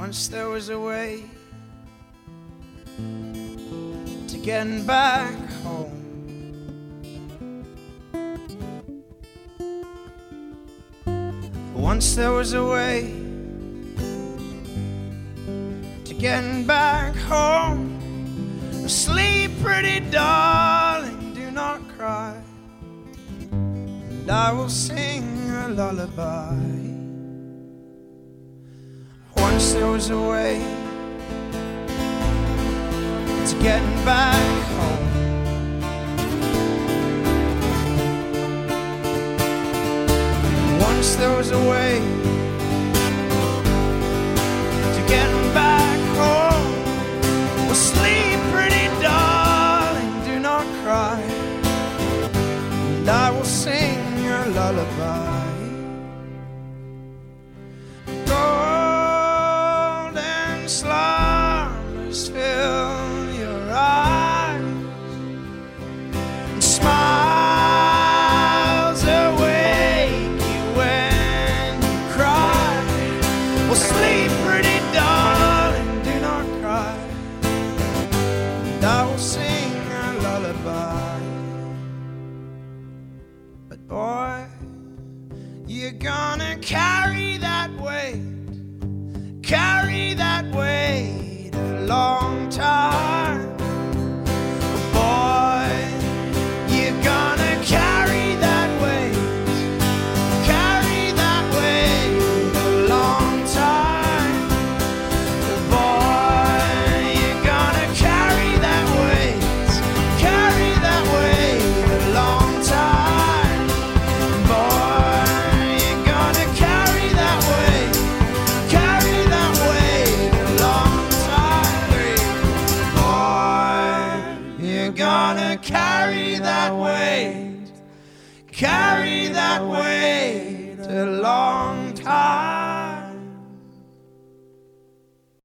Once there was a way to getting back home. Once there was a way to getting back home. Sleep, pretty darling, do not cry, and I will sing a lullaby. Once there was a way to getting back home. Once there was a way to getting back home. Well, sleep, pretty darling, do not cry, and I will sing your lullaby. Golden slumbers fill your eyes, and smiles awake you when you cry. Well, sleep, pretty darling, do not cry, and I will sing a lullaby. But boy, you're gonna carry that weight a long time. Boy, you're gonna carry that weight a long time. Boy, you're gonna carry that weight a long time. Boy, you're gonna carry that weight a long time. Boy, you're gonna carry that weight